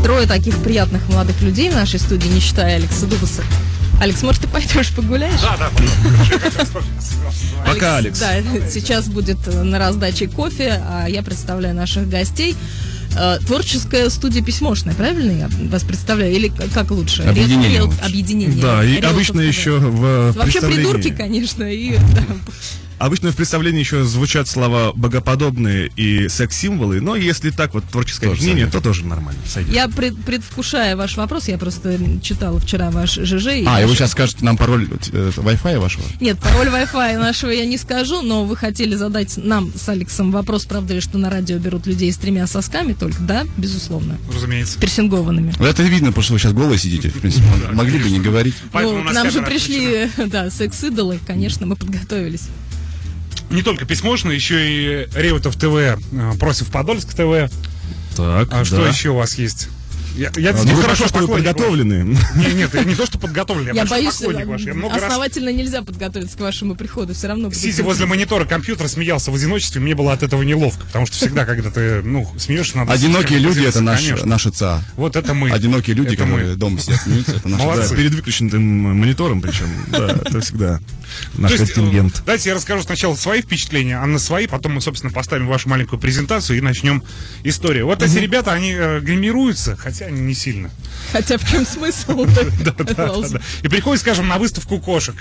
трое таких приятных молодых людей в нашей студии, не считая Алекса Дубаса. Алекс, может, ты пойдешь погуляешь? Да. Пока, Алекс. Да, сейчас будет на раздаче кофе, а я представляю наших гостей. Творческая студия «Письмошная», правильно я вас представляю? Или как лучше? Объединение. Объединение. Да, и обычно еще в Вообще представлении... придурки, конечно. И, да. Обычно в представлении еще звучат слова богоподобные и секс-символы, но если так вот творческое Тоже объединение, сойдет. то тоже нормально, сойдет. Я предвкушаю ваш вопрос, я просто читала вчера ваш ЖЖ. И вы сейчас скажете нам пароль Wi-Fi вашего? Нет, пароль Wi-Fi нашего я не скажу, но вы хотели задать нам с Алексом вопрос, правда ли, что на радио берут людей с 3 сосками только, да, безусловно. Разумеется. Пирсингованными. Это видно, потому что вы сейчас голые сидите, в принципе. Могли бы не говорить. Поэтому у К нас нам же камера пришли, да, секс-идолы, конечно, мы подготовились. Не только «Письмошная», еще и Реутов ТВ против Подольск ТВ. Так, А что еще у вас есть? Ну хорошо, что вы подготовлены. Нет, не то, что подготовлены, Я боюсь, поклонник ваш. Я много раз, основательно нельзя подготовиться к вашему приходу, все равно. сидя возле монитора компьютера, смеялся в одиночестве, мне было от этого неловко, потому что всегда, когда ты, смеешься, надо... Одинокие люди — это конечно. наши ЦА. Вот это мы. Одинокие люди, Это мы. которые дома сидят, смеются, это наши Молодцы. ЦА. Да, перед выключенным монитором причем. Да, это всегда наш То есть, контингент. давайте я расскажу сначала свои впечатления, а на свои, потом мы, собственно, поставим вашу маленькую презентацию и начнем историю. Вот эти ребята, они гримируются, хотя не сильно. Хотя в чем смысл? Да. И приходят, скажем, на выставку кошек.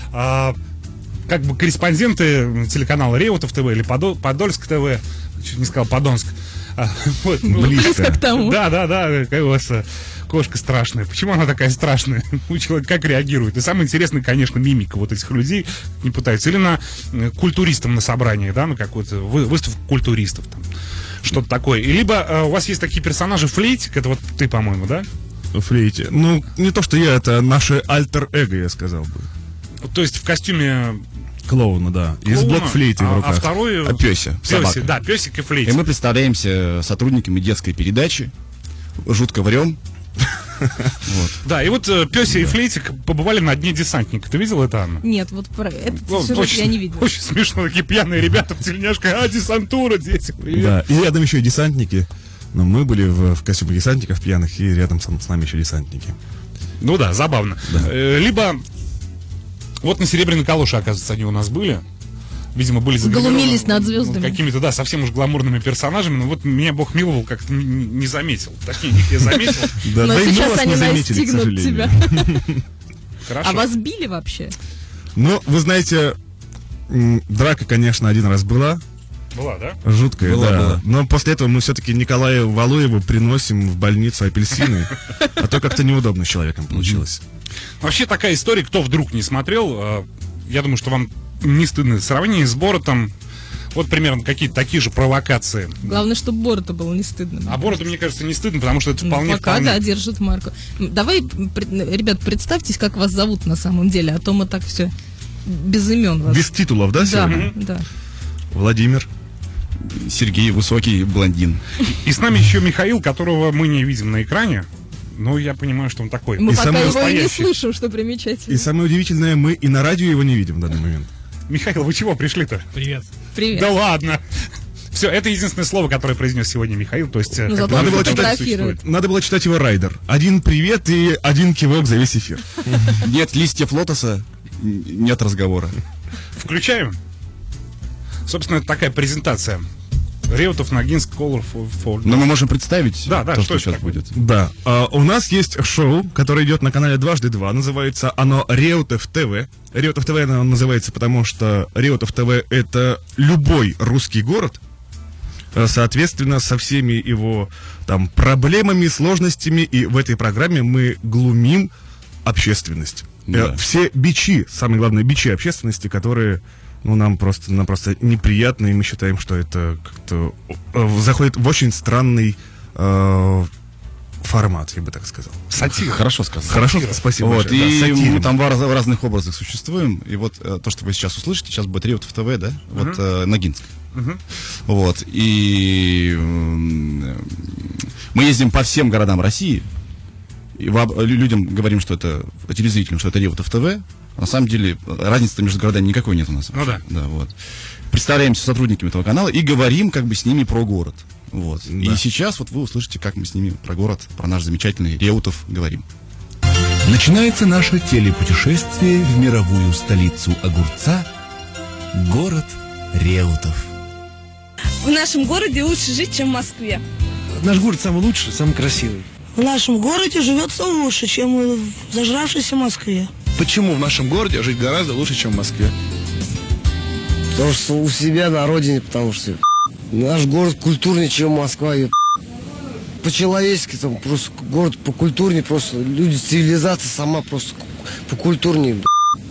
Как бы корреспонденты телеканала Реутов ТВ или Подольск ТВ, чуть не сказал Подонск. Вот, Близко к тому. Да, какая у вас кошка страшная. Почему она такая страшная? У человека как реагирует? И самое интересное, конечно, мимика вот этих людей не пытаются. Или на культуристам на собрании, да, на какую-то выставку культуристов там. Что-то такое. И либо у вас есть такие персонажи, Флейтик, это вот ты, по-моему, да? Флейте. Ну, не то, что я, это наше альтер-эго, я сказал бы. То есть в костюме Клоуна, да. И с клоуна, блокфлейтой в руках. А второй... Пёся, собака. Да, песик и И флейтик. мы представляемся сотрудниками детской передачи, жутко врем. Да, и вот Пёся и Флейтик побывали на дне десантника. Ты видел это, Анна? Нет, вот про этот Ну, сюжет очень, я не видела. очень смешно, такие пьяные ребята в тельняшках. Десантура, дети, привет. Да, и рядом еще и десантники. Но мы были в костюмах десантников пьяных, и рядом с нами еще десантники. Ну да, забавно. Либо вот на Серебряной калоше, оказывается, они у нас были. Видимо, были Глумились над звездами. какими-то, да, совсем уж гламурными персонажами. Но вот меня Бог миловал, как-то не заметил. Точнее, их я заметил. Да, Но да и мы сейчас вас они не заметили, к настигнут сожалению. тебя. Хорошо. А вас били вообще? Ну, вы знаете, драка, конечно, один раз была. Была, да? Жуткая, Была, да. была. Но после этого мы все-таки Николаю Валуеву приносим в больницу апельсины. А то как-то неудобно с человеком получилось. Вообще такая история, кто вдруг не смотрел, я думаю, что вам не стыдно. В сравнении с Боротом, вот примерно какие-то такие же провокации. Главное, чтобы Бороту было не стыдно. А Бороту, мне кажется, не стыдно, потому что это Ну, вполне... пока, да, держит марку. Давай, ребят, представьтесь, как вас зовут на самом деле, а то мы так все без имен вас. Без титулов, да, Да, сегодня? да. Владимир. Сергей, высокий блондин. И с нами еще Михаил, которого мы не видим на экране. Но я понимаю, что он такой. Мы И пока самое его и не настоящий. слышим, что И примечательно. самое удивительное, мы и на радио его не видим в данный момент. Михаил, вы чего пришли-то? Привет. Привет. Да ладно. Все, это единственное слово, которое произнес сегодня Михаил. То есть, Ну, зато Надо он было читать, фотографирует. Надо было читать его райдер. Один привет и один кивок за весь эфир. Нет листьев лотоса, нет разговора. Включаем. Собственно, это такая презентация. Реутов, Ногинск, Color for... Но мы можем представить Да, то, что что это сейчас такое? будет. Да, у нас есть шоу, которое идет на канале «Дважды два». Называется оно «Реутов ТВ». Реутов ТВ оно называется, потому что Реутов ТВ — это любой русский город, соответственно, со всеми его там проблемами, сложностями. И в этой программе мы глумим общественность. Да. Все бичи, самое главное, бичи общественности, которые... Ну, нам просто неприятно, и мы считаем, что это как-то заходит в очень странный формат, я бы так сказал. Сатира. Хорошо сказано. Хорошо, спасибо Вот, большое. и Да, сатира. мы там в разных образах существуем. И вот то, что вы сейчас услышите, сейчас будет Реутов ТВ, да? Вот Ногинск. Вот. И мы ездим по всем городам России. И людям говорим, что это телезрителям, что это Реутов ТВ. На самом деле, разницы между городами никакой нет у нас. Ну да. Да, вот. Представляемся сотрудниками этого канала и говорим как бы с ними про город. Вот. Да. И сейчас вот вы услышите, как мы с ними про город, про наш замечательный Реутов говорим. Начинается наше телепутешествие в мировую столицу огурца, город Реутов. В нашем городе лучше жить, чем в Москве. Наш город самый лучший, самый красивый. В нашем городе живется лучше, чем в зажравшейся Москве. Почему в нашем городе жить гораздо лучше, чем в Москве? Потому что у себя на родине, потому что наш город культурнее, чем Москва. По-человечески там просто город покультурнее, просто люди, цивилизация сама просто покультурнее.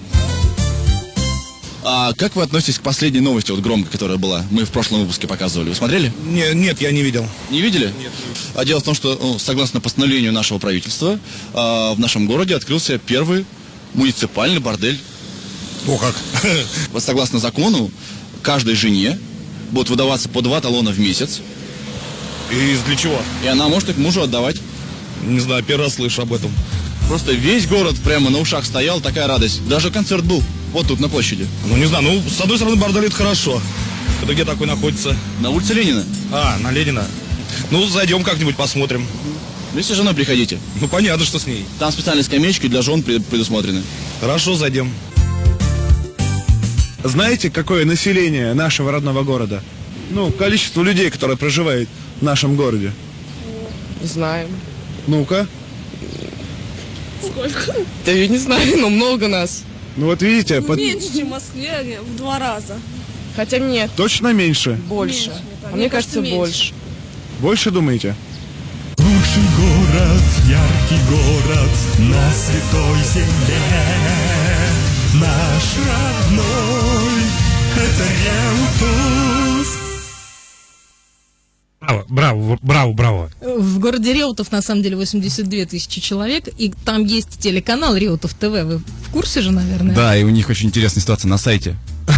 А как вы относитесь к последней новости, вот громкой, которая была? Мы в прошлом выпуске показывали. Вы смотрели? Нет, я не видел. Не видели? Нет. А дело в том, что согласно постановлению нашего правительства, в нашем городе открылся первый муниципальный бордель. О, как? Вот согласно закону, каждой жене будут выдаваться по 2 талона в месяц. И для чего? И она может их мужу отдавать. Не знаю, первый раз слышу об этом. Просто весь город прямо на ушах стоял, такая радость. Даже концерт был вот тут, на площади. Ну, не знаю, с одной стороны, бордель это хорошо. Это где такой находится? На улице Ленина. На Ленина. Ну, зайдем как-нибудь, посмотрим. Вместе с женой приходите. Ну, понятно, что с ней. Там специальные скамеечки для жен предусмотрены. Хорошо, зайдем. Знаете, какое население нашего родного города? Ну, количество людей, которые проживают в нашем городе. Знаем. Ну-ка. Сколько? Да я не знаю, но много нас. Ну вот видите, Меньше, чем в Москве, в 2 раза. Хотя нет, точно меньше. больше. Меньше, А мне кажется, меньше. больше. Больше думаете? Лучший город, яркий город на святой земле. Наш родной, это Реутов. Браво. В городе Реутов, на самом деле, 82 тысячи человек, и там есть телеканал Реутов ТВ. Вы в курсе же, наверное? Да, и у них очень интересная ситуация на сайте.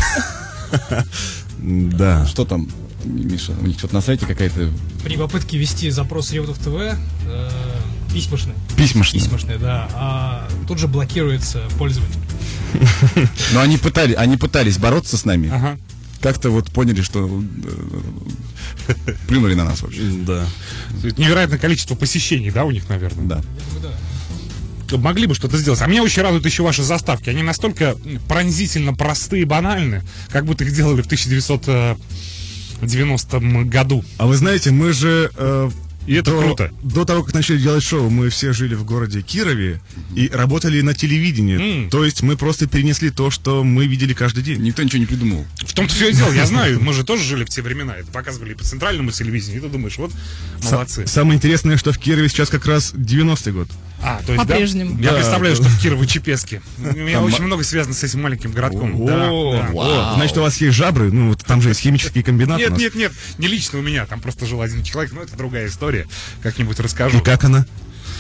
Да. Что там, Миша? У них что-то на сайте какая-то... При попытке ввести запрос Реутов ТВ письмошный, да, а тут же блокируется пользователь. Но они пытались бороться с нами. Ага. Как-то вот поняли, что плюнули на нас вообще. Да. Невероятное количество посещений, да, у них, наверное? Да. Могли бы что-то сделать. А меня очень радуют еще ваши заставки. Они настолько пронзительно простые и банальны, как будто их делали в 1990 году. А вы знаете, мы же... И это круто. До того, как начали делать шоу, мы все жили в городе Кирове и работали на телевидении. То есть мы просто перенесли то, что мы видели каждый день. Никто ничего не придумал. В том-то все и дело. Я знаю, мы же тоже жили в те времена. Это показывали и по центральному телевидению. И ты думаешь, вот, молодцы. Самое интересное, что в Кирове сейчас как раз 90-й год. То есть, По-прежнему. Да? Я представляю, что в Кирово-Чепецке. У меня очень много связано с этим маленьким городком. Значит, у вас есть жабры, ну, вот там же есть химический комбинат. Нет, не лично у меня. Там просто жил один человек, но это другая история. Как-нибудь расскажу. И как она?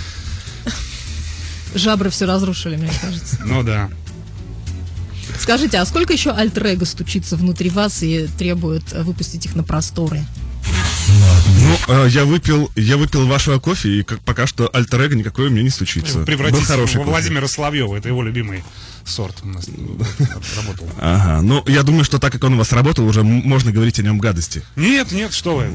Жабры все разрушили, мне кажется. Ну да. Скажите, а сколько еще альтер-эго стучится внутри вас и требует выпустить их на просторы? Ну, я выпил вашего кофе, и пока что альтер-эго никакое у меня не стучится. Превратиться во Владимира Соловьева. Это его любимый сорт у нас работал. Ага, ну, я думаю, что так как он у вас работал, уже можно говорить о нем гадости. Нет, что вы.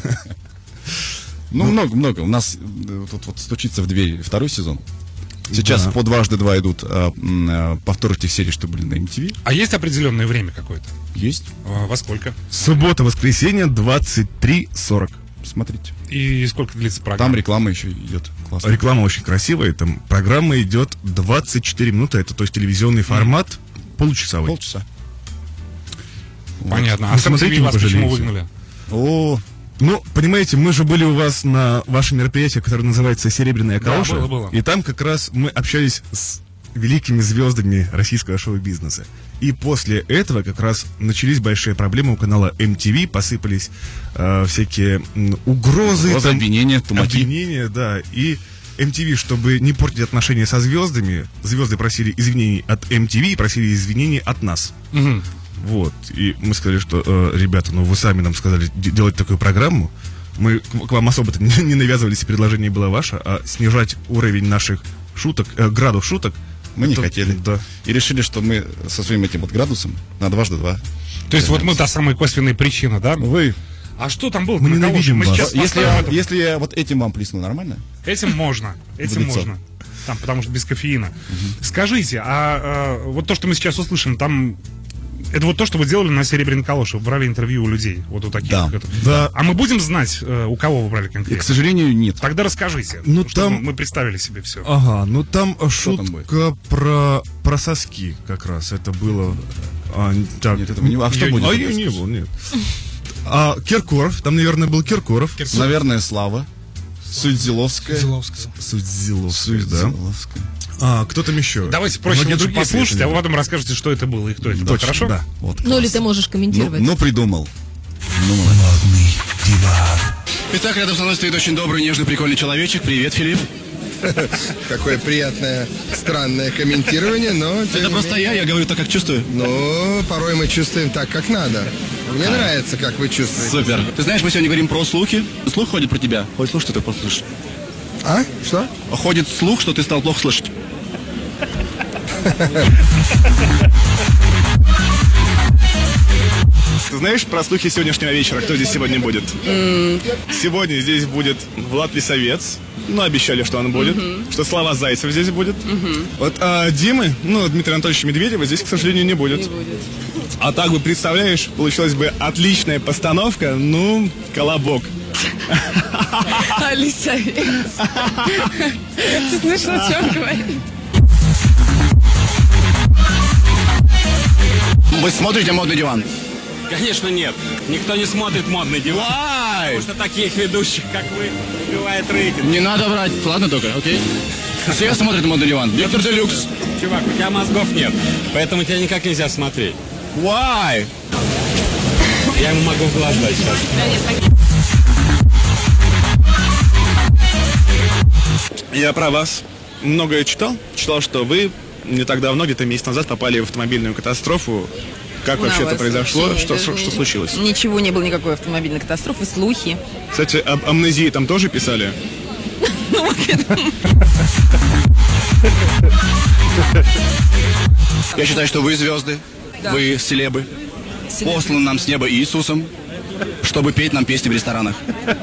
Ну, много. У нас тут вот стучится в дверь 2-й сезон. Сейчас по 2x2 идут повторы тех серий, что были на MTV. А есть определенное время какое-то? Есть. Во сколько? Суббота-воскресенье, 23:40. Смотрите. И сколько длится программа? Там реклама еще идет. Классно. Реклама очень красивая. Там программа идет 24 минуты. Это, то есть, телевизионный формат полчасовой. Полчаса. Понятно. Вот. А с MTV вас почему пожалеете. выгнали? Ну, понимаете, мы же были у вас на вашем мероприятии, которое называется «Серебряная калоша». Да, было. И там как раз мы общались с великими звездами российского шоу-бизнеса. И после этого как раз начались большие проблемы у канала MTV, посыпались всякие угрозы. Обвинения, тумаки. Обвинения, да. И MTV, чтобы не портить отношения со звездами, звезды просили извинений от MTV и просили извинений от нас. Угу. Вот, и мы сказали, что, ребята, ну вы сами нам сказали делать такую программу. Мы к вам особо-то не навязывались, и предложение было ваше, а снижать уровень наших шуток, градус шуток Мы не хотели. Да. И решили, что мы со своим этим вот градусом на 2:2. То есть вот мы та самая косвенная причина, да? Вы. А что там было? Мы ненавидим вас. Если я вот этим вам плесну, нормально? Этим можно. Этим можно. Там, потому что без кофеина. Скажите, вот то, что мы сейчас услышим, там... Это вот то, что вы делали на «Серебряной калоше». Вы брали интервью у людей. Вот у таких. Да. А мы будем знать, у кого вы брали конкретно? И, к сожалению, нет. Тогда расскажите. Ну, чтобы там... мы представили себе все. Ага, ну там шутка про соски как раз. Это было... Так. Нет, этого не было. А что будет? Я не был, нет. Киркоров, там, наверное, был Киркоров. Наверное, Слава. Судзиловская, да. Кто там еще? Давайте проще послушать, а вы потом расскажете, что это было и кто это был. Хорошо? Да. Вот, ну или ты можешь комментировать. Ну, придумал. Модный диван. Итак, рядом со мной стоит очень добрый, нежный, прикольный человечек. Привет, Филипп. Какое приятное, странное комментирование, но... Это просто я говорю так, как чувствую. Ну, порой мы чувствуем так, как надо. Мне нравится, как вы чувствуете. Супер. Ты знаешь, мы сегодня говорим про слухи. Слух ходит про тебя. Ходит слух, что ты плохо слышишь. А? Что? Ходит слух, что ты стал плохо слышать. Ты знаешь про слухи сегодняшнего вечера? Кто здесь сегодня будет? Сегодня здесь будет Влад Лисовец. Ну, обещали, что он будет. Что Слава Зайцев здесь будет. Вот Димы, Дмитрия Анатольевича Медведева здесь, к сожалению, не будет. А так бы, представляешь, получилась бы отличная постановка, колобок. Лисовец. Ты слышал, о чем говорит? Вы смотрите «Модный диван»? Конечно, нет. Никто не смотрит «Модный диван». Потому что таких ведущих, как вы, убивает рейтинг. Не надо врать. Ладно только, окей? Все смотрят «Модный диван». Виктор Делюкс. Чувак, у тебя мозгов нет. Поэтому тебя никак нельзя смотреть. Why? Я ему могу в глаз дать сейчас. Я про вас многое читал. Читал, что вы не так давно, где-то месяц назад, попали в автомобильную катастрофу. Как вообще это произошло? Что случилось? Ничего не было, никакой автомобильной катастрофы, слухи. Кстати, об амнезии там тоже писали? Я считаю, что вы звезды, вы селебы, посланы нам с неба Иисусом, чтобы петь нам песни в ресторанах.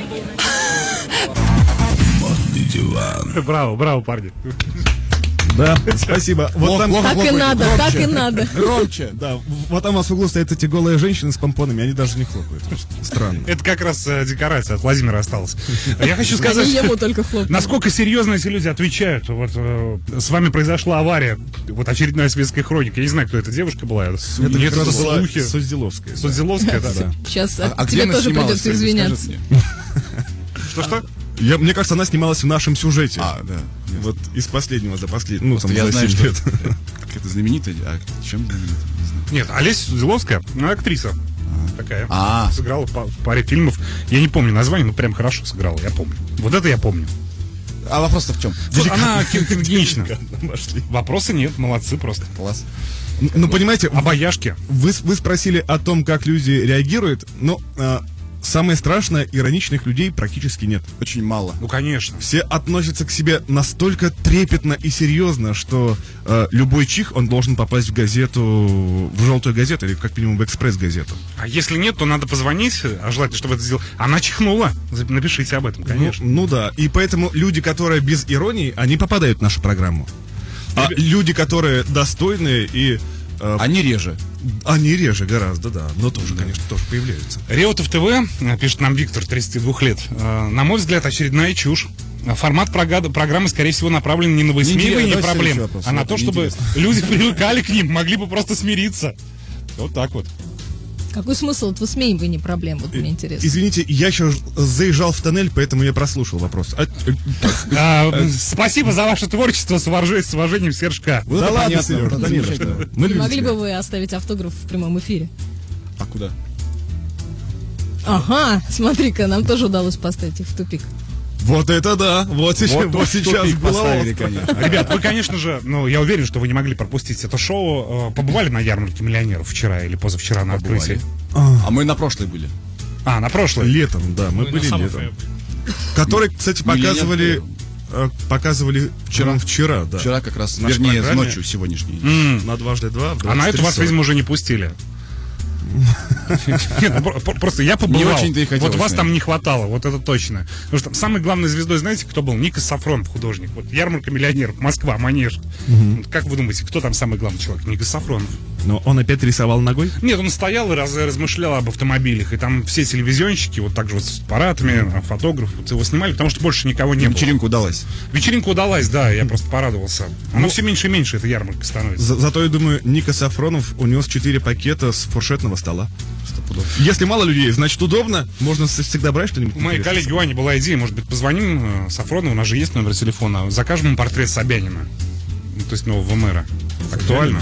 Модный диван. Браво, парни. Да, спасибо. Вот там, так и надо, так и надо. Громче. Да, вот там у вас в углу стоят эти голые женщины с помпонами, они даже не хлопают. Странно. Это как раз декорация от Владимира осталась. Я хочу сказать, ему только хлопают. Насколько серьезно эти люди отвечают. Вот с вами произошла авария, вот очередная светская хроника. Я не знаю, кто эта девушка была. Это как раз была Судзиловская. Судзиловская, да. Сейчас тебе тоже придется извиняться. Что? Мне кажется, она снималась в нашем сюжете. Да. Вот из последнего за последний. Там я знаю, что это знаменитая. Чем знаменитая? Нет, Олеся Судзиловская, она актриса. Такая. Сыграла в паре фильмов. Я не помню название, но прям хорошо сыграла, я помню. Вот это я помню. А вопрос-то в чем? Она киногенична. Вопроса нет, молодцы просто. Класс. Ну, понимаете, обаяшки. Вы спросили о том, как люди реагируют, но самое страшное, ироничных людей практически нет. Очень мало. Ну, конечно. Все относятся к себе настолько трепетно и серьезно, что любой чих, он должен попасть в газету, в желтую газету или как минимум в экспресс-газету. А если нет, то надо позвонить, а желательно, чтобы это сделал. Она чихнула. Напишите об этом, конечно. Ну да, и поэтому люди, которые без иронии, они попадают в нашу программу. А люди, которые достойные и... Они реже. Они реже гораздо, да. Но тоже, конечно, тоже появляются. Реутов ТВ, пишет нам Виктор, 32 лет. На мой взгляд, очередная чушь. Формат программы, скорее всего, направлен не на высмеивание проблем, а на то, чтобы люди привыкали к ним, могли бы просто смириться. Вот так вот. Какой смысл от высмеивания проблем? Вот мне интересно. Извините, я еще заезжал в тоннель, поэтому я прослушал вопрос. Спасибо за ваше творчество, с уважением, Серж К. Да ладно, Сереж, конечно. Не могли бы вы оставить автограф в прямом эфире? А куда? Ага, смотри-ка, нам тоже удалось поставить их в тупик. Вот это да! Вот сейчас было. Ребят, вы, конечно же, я уверен, что вы не могли пропустить это шоу. Побывали на ярмарке миллионеров вчера или позавчера на открытии? А мы на прошлой были. На прошлой? Летом, да, мы были летом. Который, кстати, показывали показывали вчера, да. Вчера как раз, В нашей вернее, программе. ночью сегодняшней. На 2x2. А на это вас, видимо, уже не пустили. Просто я побывал. Не очень-то и хотелось, Вот вас там наверное. не хватало, вот это точно. Потому что там самой главной звездой, знаете, кто был? Никос Сафронов, художник. Вот ярмарка миллионеров, Москва, Манеж. Вот как вы думаете, кто там самый главный человек? Никос Сафронов. Но он опять рисовал ногой? Нет, он стоял и размышлял об автомобилях. И там все телевизионщики, вот так же вот с аппаратами, фотографы, вот его снимали, потому что больше никого не было. Вечеринка удалась. Вечеринка удалась, да, я просто порадовался. Она все меньше и меньше, эта ярмарка становится. Зато, я думаю, Ника Сафронов унес 4 пакета с фуршетного стола. Если мало людей, значит удобно. Можно всегда брать что-нибудь. У моей коллеги у Ани была идея, может быть, позвоним Сафронову, у нас же есть номер телефона, закажем ему портрет Собянина, ну, то есть нового мэра. Актуально?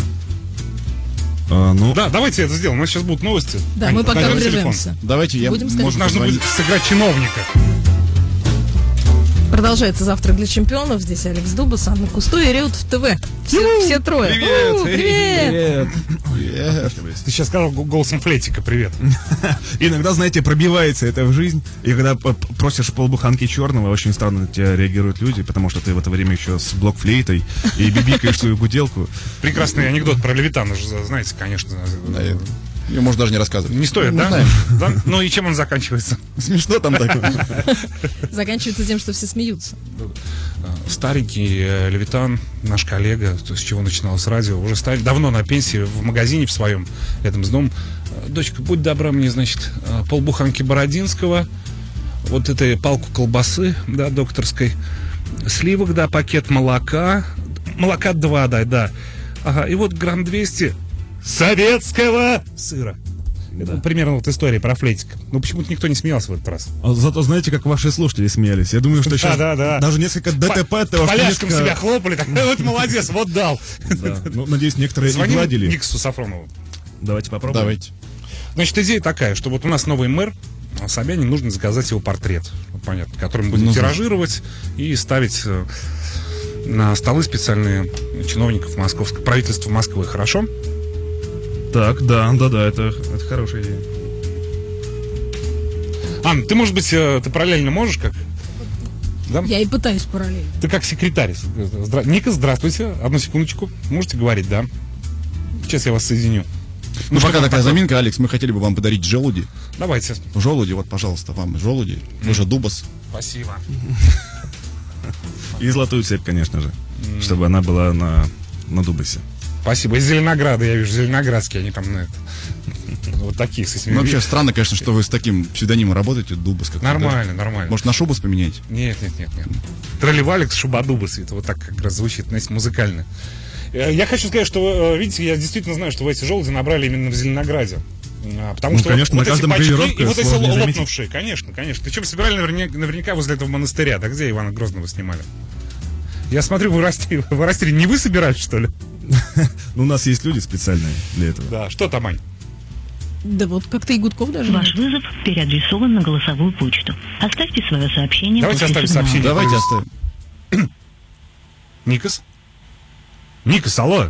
Да, давайте это сделаем, у нас сейчас будут новости. Да, Ань, мы пока дай телефон. разберемся. Давайте я... Будем Может, нужно будет сыграть чиновника. Продолжается «Завтрак для чемпионов». Здесь Алекс Дубас, Анна Кусто и Реутов ТВ. Все трое. Привет! Привет! Ты сейчас сказал голосом флетика «Привет». Иногда, знаете, пробивается это в жизнь, и когда просишь полбуханки черного, очень странно на тебя реагируют люди, потому что ты в это время еще с блокфлейтой и бибикаешь свою гуделку. Прекрасный анекдот про Левитана, знаете, конечно. Ее можно даже не рассказывать. Не стоит, да? Знаем. Да? Ну и чем он заканчивается? Смешно там такое. Заканчивается тем, что все смеются. Старенький Левитан, наш коллега, то, с чего начиналось радио, уже давно на пенсии, в магазине в своем, рядом с домом. Дочка, будь добра мне, значит, полбуханки Бородинского, вот этой палку колбасы, да, докторской, сливок, да, пакет молока 2 дай, да. Ага, и вот грамм 200 советского сыра. Это примерно вот история про флетика. Но почему-то никто не смеялся в этот раз. Зато знаете, как ваши слушатели смеялись. Я думаю, что сейчас даже несколько ДТП от того, поляшком себя хлопали, так, вот молодец, вот дал. Да. Ну, надеюсь, некоторые и гладили. Никсу Сафронову. Давайте попробуем. Давайте. Значит, идея такая, что вот у нас новый мэр, Собянин, нужно заказать его портрет, понятно, который мы будем тиражировать и ставить на столы специальные чиновников московского правительства Москвы. Хорошо? Так, да, это хорошая идея. Анна, ты, может быть, ты параллельно можешь как? Да? Я и пытаюсь параллельно. Ты как секретарь. Ника, здравствуйте. Одну секундочку. Можете говорить, да? Сейчас я вас соединю. Ну, пока такая заминка, Алекс, мы хотели бы вам подарить желуди. Давайте. Желуди, вот, пожалуйста, вам желуди. Вы же Дубас. Спасибо. И золотую цепь, конечно же, чтобы она была на Дубасе. Спасибо. Из Зеленограда, я вижу, зеленоградские, они там на это. Вот такие, с этими. Ну, вообще странно, конечно, что вы с таким псевдонимом работаете, Дубас. Нормально, нормально. Может, на Шубас поменяете? Нет. Тролливалик, Шубадубас, это вот так как раз звучит, знаете, музыкально. Я хочу сказать, что, видите, я действительно знаю, что вы эти желуди набрали именно в Зеленограде. Потому что конечно, вот на эти каждом пачки гравировке и вот эти сложно заметить. лопнувшие, конечно. Причем собирали наверняка возле этого монастыря. Да где Ивана Грозного снимали? Я смотрю, вы растили. Не вы собирали, что ли? Ну, у нас есть люди специальные для этого. Да, что там, Ань? Да вот как-то и Гудков даже. Ваш вызов переадресован на голосовую почту. Оставьте свое сообщение. Давайте после оставим сигнала. сообщение. Давайте оставим. Никос? Никос, алло.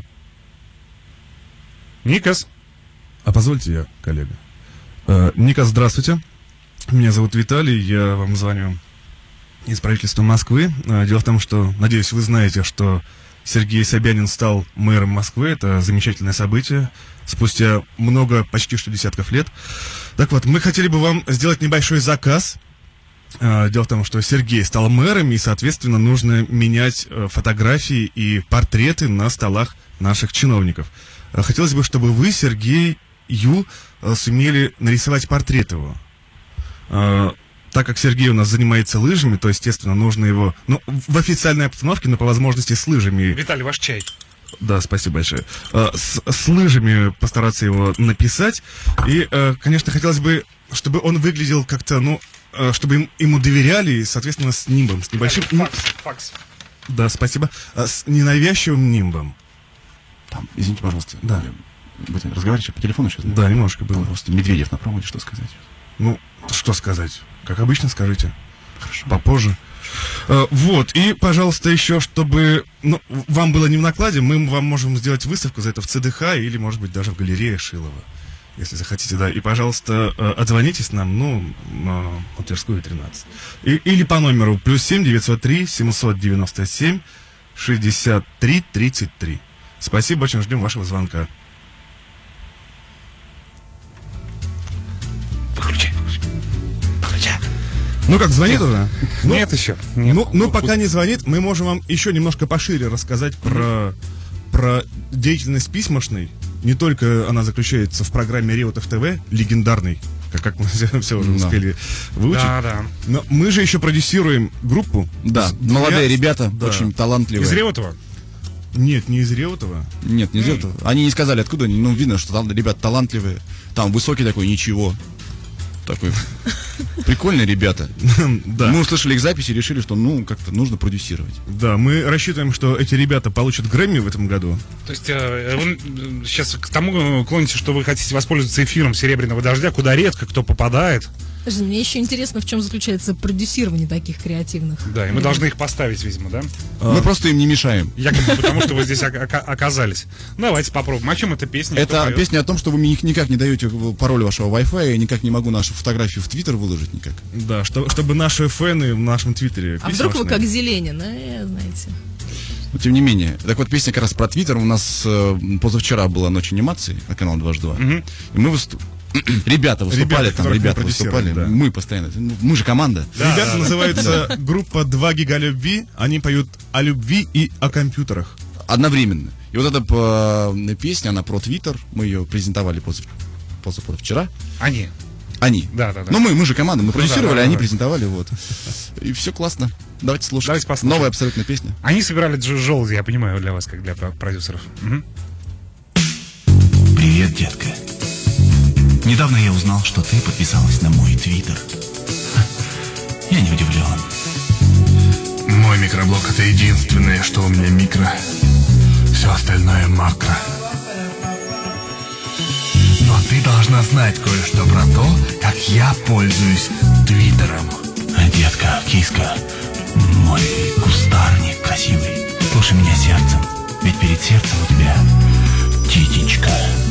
Никос? А позвольте я, коллега. Никос, здравствуйте. Меня зовут Виталий, я вам звоню из правительства Москвы. Дело в том, что, надеюсь, вы знаете, что Сергей Собянин стал мэром Москвы. Это замечательное событие. Спустя почти что десятков лет. Так вот, мы хотели бы вам сделать небольшой заказ. Дело в том, что Сергей стал мэром, и, соответственно, нужно менять фотографии и портреты на столах наших чиновников. Хотелось бы, чтобы вы, Сергей сумели нарисовать портрет его. Так как Сергей у нас занимается лыжами, то, естественно, нужно его, в официальной обстановке, но по возможности с лыжами. Виталий, ваш чай. Да, спасибо большое. С лыжами постараться его написать. И, конечно, хотелось бы, чтобы он выглядел как-то, чтобы ему доверяли, и, соответственно, с нимбом, с небольшим... Факс. Да, спасибо. С ненавязчивым нимбом. Там, извините, пожалуйста. Да. Будете разговаривать по телефону сейчас? Да, немножко было. Просто Медведев на проводе, что сказать? Что сказать? Как обычно, скажите. Хорошо. Попозже. Вот, и, пожалуйста, еще, чтобы вам было не в накладе, мы вам можем сделать выставку за это в ЦДХ или, может быть, даже в галерее Шилова. если захотите, да. И, пожалуйста, отзвонитесь нам, на Тверскую 13. Или по номеру +7 903 797 63 33. Спасибо, очень ждем вашего звонка. Выключай. Ну как, звонит уже? Нет еще. Нет. Пока не звонит, мы можем вам еще немножко пошире рассказать про деятельность письмошной. Не только она заключается в программе Реутов ТВ, легендарной, как мы все уже успели выучить. Да. Но мы же еще продюсируем группу. Да, молодые ребята, очень талантливые. Из Реутова? Нет, не из Реутова. Нет, не из Реутова. Они не сказали, откуда, видно, что там ребята талантливые. Там высокий такой, ничего. Такой прикольные ребята. Да. Мы услышали их записи и решили, что как-то нужно продюсировать. Да, мы рассчитываем, что эти ребята получат Грэмми в этом году. То есть вы сейчас к тому клоните, что вы хотите воспользоваться эфиром «Серебряного дождя», куда редко кто попадает. Мне еще интересно, в чем заключается продюсирование таких креативных. Да, и мы должны их поставить, видимо, да? Мы просто им не мешаем. Якобы потому, что вы здесь оказались. Давайте попробуем. О чем эта песня? Это песня о том, что вы мне никак не даете пароль вашего Wi-Fi, я никак не могу нашу фотографию в Твиттер выложить никак. Да, чтобы наши фэны в нашем Твиттере... А вдруг вы как Зеленин, знаете? Но тем не менее. Так вот, песня как раз про Твиттер. У нас позавчера была «Ночь анимации» на канал 2H2. И мы ребята выступали. Да. Мы постоянно. Мы же команда. Да, ребята называются группа 2 Гига Любви. Они поют о любви и о компьютерах. Одновременно. И вот эта песня, она про Твиттер. Мы ее презентовали позавчера. Они. Да. Ну, мы же команда. Мы продюсировали, они презентовали. Вот. И все классно. Давайте слушать. Давайте послушаем. Новая абсолютно песня. Они собирали желуди, я понимаю, для вас, как для продюсеров. Привет, детка. Недавно я узнал, что ты подписалась на мой твиттер. Я не удивлен. Мой микроблог — это единственное, что у меня микро. Все остальное макро. Но ты должна знать кое-что про то, как я пользуюсь твиттером. Детка, киска, мой кустарник красивый. Слушай меня сердцем, ведь перед сердцем у тебя титечка.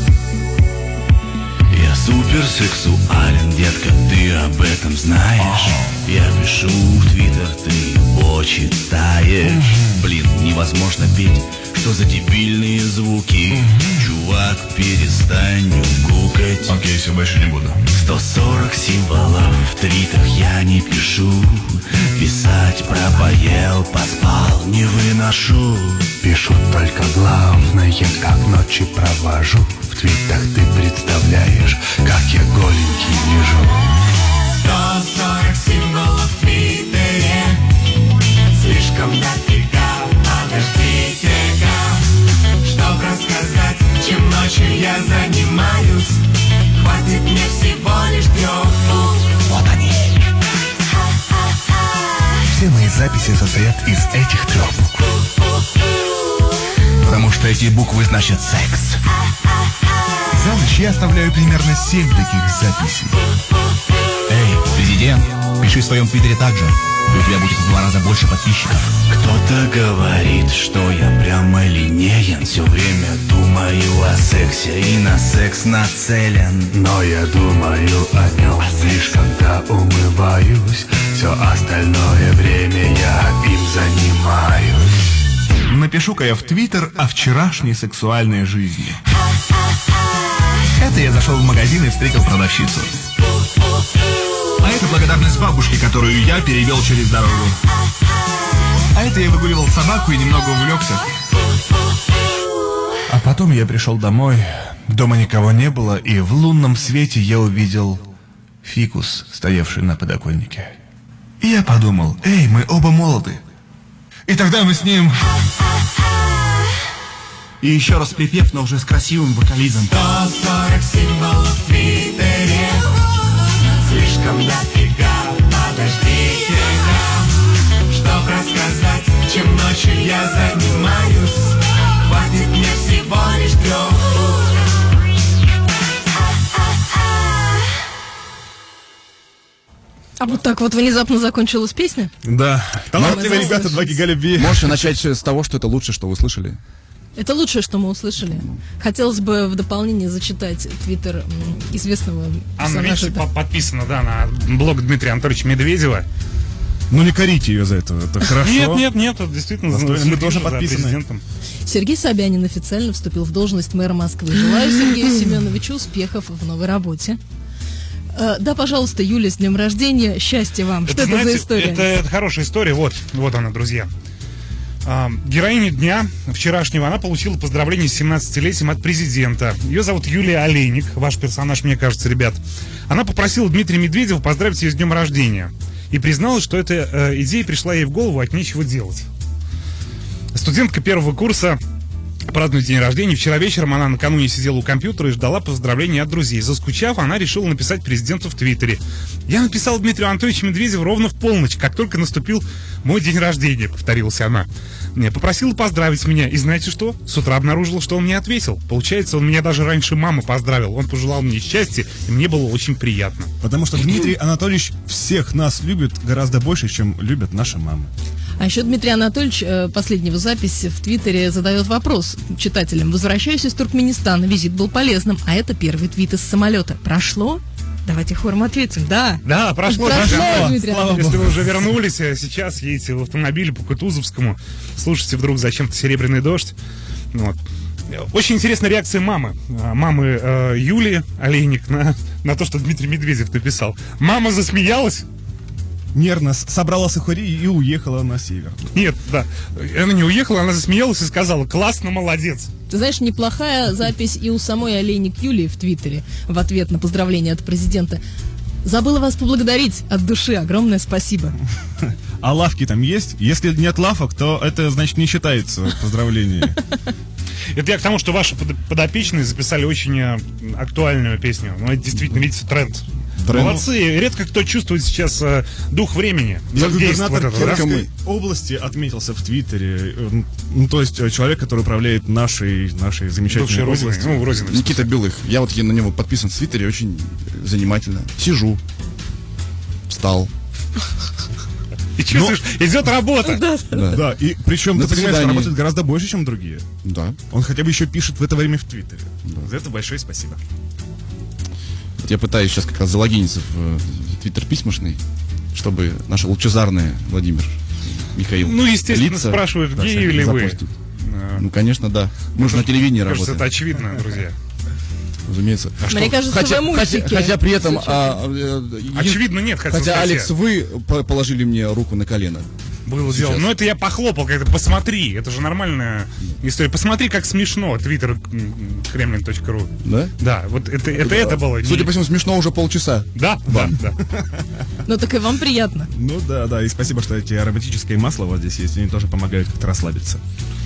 Я суперсексуален, детка, ты об этом знаешь. Я пишу в твиттер, ты почитаешь. Блин, невозможно петь, что за дебильные звуки. Чувак, перестань гукать. Окей, все, больше не буду. 140 символов в твитах я не пишу. Писать про поел, поспал не выношу. Пишу только главное, как ночи провожу. В твитах ты представляешь, как я голенький лежу. 140 символов в твиттере. Слишком дофига, подождите-ка. Чтоб рассказать, чем ночью я занимаюсь, хватит мне всего лишь 3 минут. Вот они. Все мои записи состоят из этих 3 букв. Потому что эти буквы значат секс. За ночь я оставляю примерно 7 таких записей. Эй, президент, пиши в своем твиттере так же, и у тебя будет в 2 раза больше подписчиков. Кто-то говорит, что я прямо линеен. Все время думаю о сексе и на секс нацелен. Но я думаю о нем лишь когда умываюсь. Все остальное время я им занимаюсь. Напишу-ка я в твиттер о вчерашней сексуальной жизни. Это я зашел в магазин и встретил продавщицу. А это благодарность бабушке, которую я перевел через дорогу. А это я выгуливал собаку и немного увлекся. А потом я пришел домой, дома никого не было, и в лунном свете я увидел фикус, стоявший на подоконнике. И я подумал, эй, мы оба молоды. И тогда мы с ним... И еще раз припев, но уже с красивым вокализмом. 140 символов в твиттере. Слишком дофига, подождите-ка. Чтоб рассказать, чем ночью я занимаюсь, хватит мне всего лишь 3 минут. А вот так вот внезапно закончилась песня? Да. Талантливые ребята 2 Гига Любви. Можете начать с того, что это лучшее, что вы слышали. Это лучшее, что мы услышали. Хотелось бы в дополнение зачитать твиттер известного Анна, персонажа. видите, подписана, да, на блог Дмитрия Анатольевича Медведева. Ну не корите ее за это, это хорошо. Нет, это действительно мы тоже подписаны. Сергей Собянин официально вступил в должность мэра Москвы. Желаю Сергею Семеновичу успехов в новой работе. Да, пожалуйста, Юля, с днем рождения, счастья вам. Что это за история? Это хорошая история, вот она, друзья. Героиня дня вчерашнего, она получила поздравление с 17-летием от президента. Ее зовут Юлия Олейник, ваш персонаж, мне кажется, ребят. Она попросила Дмитрия Медведева поздравить ее с днем рождения. И призналась, что эта идея пришла ей в голову от нечего делать. Студентка первого курса празднует день рождения. Вчера вечером она накануне сидела у компьютера и ждала поздравления от друзей. Заскучав, она решила написать президенту в Твиттере: «Я написал Дмитрию Анатольевичу Медведеву ровно в полночь, как только наступил мой день рождения», — повторилась она. «Попросила поздравить меня. И знаете что? С утра обнаружила, что он мне ответил. Получается, он меня даже раньше мамы поздравил. Он пожелал мне счастья, и мне было очень приятно». Потому что Дмитрий Анатольевич всех нас любит гораздо больше, чем любят наши мамы. А еще Дмитрий Анатольевич, последнего запись в Твиттере, задает вопрос читателям. «Возвращаюсь из Туркменистана. Визит был полезным. А это первый твит из самолета. Прошло?» Давайте хором ответим. Да. Да, прошло. Дмитрий Анатольевич. Если вы уже вернулись, сейчас едете в автомобиле по Кутузовскому, слушайте вдруг зачем-то «Серебряный дождь». Вот. Очень интересная реакция мамы Юлии Олейник на то, что Дмитрий Медведев написал. Мама засмеялась. Нервно собрала сухари и уехала на север. Нет, да. Она не уехала, она засмеялась и сказала: «Классно, молодец». Ты знаешь, неплохая запись и у самой Олейник Юлии в Твиттере в ответ на поздравление от президента. «Забыла вас поблагодарить от души. Огромное спасибо». А лавки там есть? Если нет лавок, то это, значит, не считается поздравление. Это я к тому, что ваши подопечные записали очень актуальную песню. Ну, это действительно, видите, тренд. Молодцы. Редко кто чувствует сейчас дух времени. Губернатор Кировской области отметился в Твиттере. Ну, то есть человек, который управляет нашей замечательной областью. Никита Белых. Я на него подписан в Твиттере, очень занимательно. Сижу. Встал. И чувствуешь, идет работа. Да, и причем ты понимаешь, что работает гораздо больше, чем другие. Да. Он хотя бы еще пишет в это время в Твиттере. За это большое спасибо. Я пытаюсь сейчас как раз залогиниться в Твиттер письмошный, чтобы наши лучезарные Владимир, Михаил. Ну, естественно, спрашивают, геи или вы. Ну, конечно, да. Мы же на телевидении работаем. Кажется, это очевидно, друзья. Разумеется. Мне кажется, хотя при этом... очевидно, нет. Хотя, Алекс, вы положили мне руку на колено. Было дело. Но это я похлопал, как-то посмотри. Это же нормальная история. Посмотри, как смешно. Twitter kremlin.ru. Да? Да, вот это было. Судя по всему, смешно уже полчаса. Да. Ну так и вам приятно. Ну да, и спасибо, что эти ароматические масла вот здесь есть. Они тоже помогают как-то расслабиться.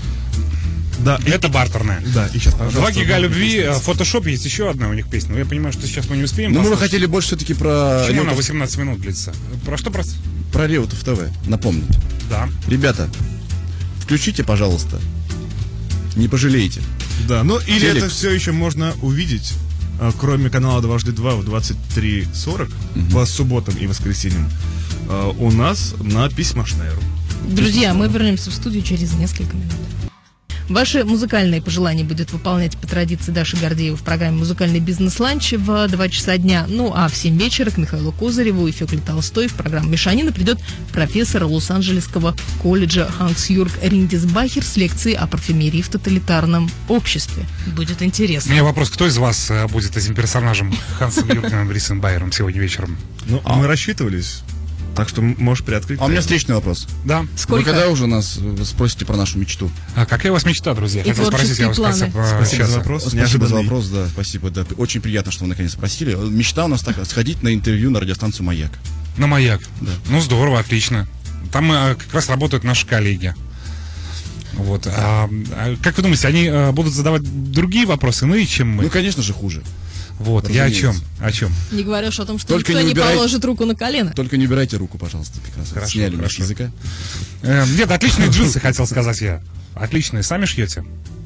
Да, это бартерная. Да, и сейчас, пожалуйста. 2 гига любви. Фотошоп есть еще одна у них песня. Но я понимаю, что сейчас мы не успеем. Но мы хотели больше все-таки про... Почему она 18 минут длится? Про что просто? Про Реутов ТВ. Напомнить. Да. Ребята, включите, пожалуйста. Не пожалеете. Да, ну или телек. Это все еще можно увидеть, кроме канала 2x2 в 23:40 по субботам и воскресеньям, у нас на Письмошной.ру. Друзья, мы вернемся в студию через несколько минут. Ваши музыкальные пожелания будет выполнять по традиции Даша Гордеева в программе «Музыкальный бизнес-ланч» в 2 часа дня. Ну а в 7 вечера к Михаилу Козыреву и Фёкле Толстой в программу «Мешанина» придет профессор Лос-Анджелесского колледжа Ханс-Юрг Риндисбахер с лекцией о парфюмерии в тоталитарном обществе. Будет интересно. У меня вопрос: кто из вас будет этим персонажем Хансом Юргеном Риндисбахером сегодня вечером? Ну, мы рассчитывались. Так что можешь приоткрыть. А у меня встречный вопрос. Да. Сколько? Вы когда уже нас спросите про нашу мечту? А какая у вас мечта, друзья? И творческие планы. Спасибо за вопрос. Спасибо за вопрос, да, спасибо. Да. Очень приятно, что вы наконец спросили. Мечта у нас такая: сходить на интервью на радиостанцию «Маяк». На «Маяк»? Да. Ну, здорово, отлично. Там как раз работают наши коллеги. Вот. Как вы думаете, они будут задавать другие вопросы, ну и чем мы? Ну, конечно же, хуже. Вот, я о чем? Не говоришь о том, что только никто не положит руку на колено. Только не убирайте руку, пожалуйста. Хорошо, сняли меня с языка. Нет, отличные джинсы, хотел сказать я. Отличные, сами шьете?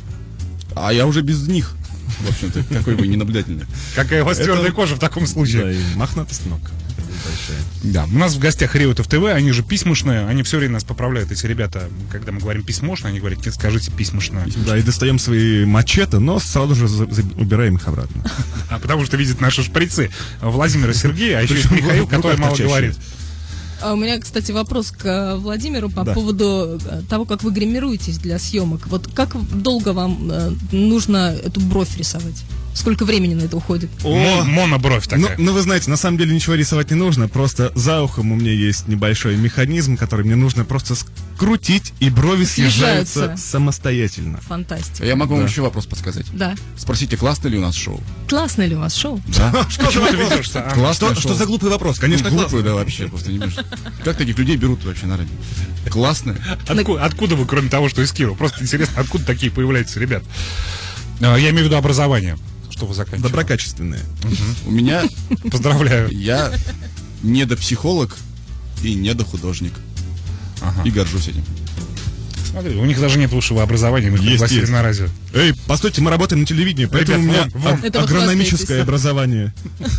А я уже без них. В общем-то, какой вы ненаблюдательный. Какая у вас твердая кожа в таком случае. Да, и мохнатый станок. хорошее. Да, у нас в гостях Реутов ТВ, они же письмошные, они все время нас поправляют, эти ребята, когда мы говорим письмошно, они говорят, нет, скажите письмошно. Да, и достаем свои мачете, но сразу же убираем их обратно. Потому что видят наши шприцы Владимир и Сергей, а еще есть Михаил, который мало говорит. У меня, кстати, вопрос к Владимиру по поводу того, как вы гримируетесь для съемок. Вот как долго вам нужно эту бровь рисовать? Сколько времени на это уходит? Монобровь такая. Ну, вы знаете, на самом деле ничего рисовать не нужно. Просто за ухом у меня есть небольшой механизм, который мне нужно просто скрутить, и брови съезжаются самостоятельно. Фантастика. Я могу вам еще вопрос подсказать? Да. Спросите, классно ли у нас шоу? Классно ли у вас шоу? Да. Почему ты ведешься? Что за глупый вопрос? Конечно, глупый, да, вообще. Просто не вижу. Как таких людей берут вообще на радио? Классно. Откуда вы, кроме того, что из Кирова? Просто интересно, откуда такие появляются ребят? Я имею в виду образование. Что вы заканчиваете? Доброкачественные. У меня... Поздравляю. Я недопсихолог и недохудожник. И горжусь этим. Смотри, у них даже нет высшего образования, мы пригласили на радио. Эй, постойте, мы работаем на телевидении, поэтому ребят, у меня агрономическое образование.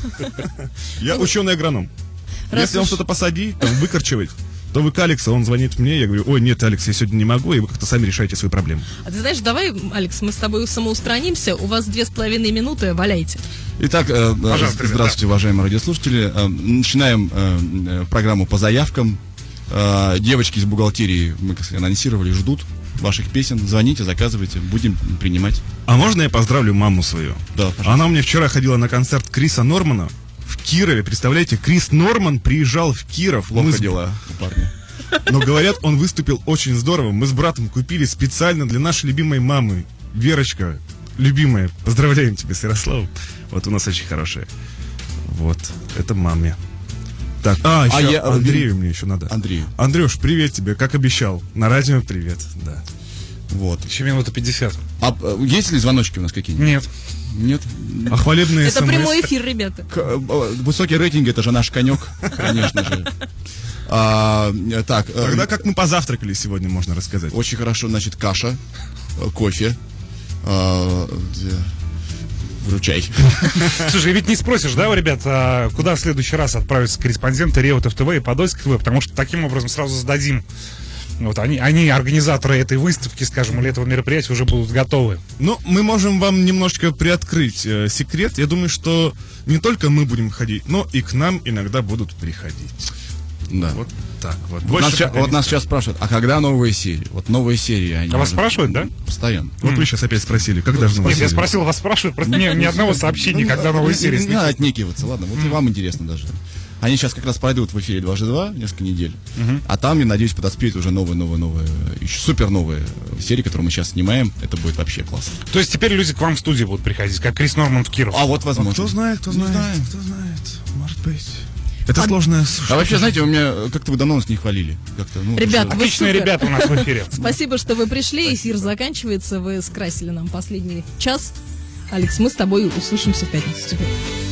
Я ученый-агроном. Если он что-то посадит, там, выкорчевать, то вы к Алексу, он звонит мне, я говорю, ой, нет, Алекс, я сегодня не могу, и вы как-то сами решаете свои проблемы. А ты знаешь, давай, Алекс, мы с тобой самоустранимся, у вас 2,5 минуты, валяйте. Итак, здравствуйте, уважаемые радиослушатели. Начинаем программу по заявкам. Девочки из бухгалтерии, мы, как сказать, анонсировали, ждут ваших песен. Звоните, заказывайте, будем принимать. А можно я поздравлю маму свою? Да, пожалуйста. Она у меня вчера ходила на концерт Криса Нормана в Кирове, представляете, Крис Норман приезжал в Киров. Плохо дела у парня. Но говорят, он выступил очень здорово. Мы с братом купили специально для нашей любимой мамы. Верочка, любимая, поздравляем тебя с Ярославом. Вот у нас очень хорошая. Вот, это маме. Так, еще Андрею мне еще надо. Андрюш, привет тебе, как обещал. На радио привет, да. Вот. Еще минута 50. А есть ли звоночки у нас какие-нибудь? Нет. Нет? А хвалебные Это прямой эфир, ребята. Высокий рейтинг, это же наш конек, конечно же. Так. Тогда как мы позавтракали сегодня, можно рассказать. Очень хорошо, значит, каша, кофе. Вручай. Слушай, ведь не спросишь, да, у ребят, куда в следующий раз отправятся корреспонденты Реутов ТВ и Подольск ТВ, потому что таким образом сразу зададим. Вот они, организаторы этой выставки, скажем, или этого мероприятия, уже будут готовы. Ну, мы можем вам немножко приоткрыть секрет. Я думаю, что не только мы будем ходить, но и к нам иногда будут приходить. Да. Вот так вот. Вот нас сейчас спрашивают, а когда новые серии? Вот новые серии они. А вас спрашивают, да? Постоянно. Вот вы сейчас опять спросили, когда же новые серии? Нет, я спросил, вас спрашивают, просто ни одного сообщения, когда новые серии. Не надо отнекиваться, ладно, вот и вам интересно даже. Они сейчас как раз пройдут в эфире 2G2 несколько недель. А там, я надеюсь, подоспеют уже новые, еще супер новые серии, которые мы сейчас снимаем. Это будет вообще классно. То есть теперь люди к вам в студию будут приходить, как Крис Норман в Киров. А вот возможно. Кто знает. Может быть. Это сложно. А вообще, знаете, у меня как-то вы давно нас не хвалили. Ребят, вы отличные ребята у нас в эфире. Спасибо, что вы пришли. Эфир заканчивается. Вы скрасили нам последний час. Алекс, мы с тобой услышимся в пятницу теперь.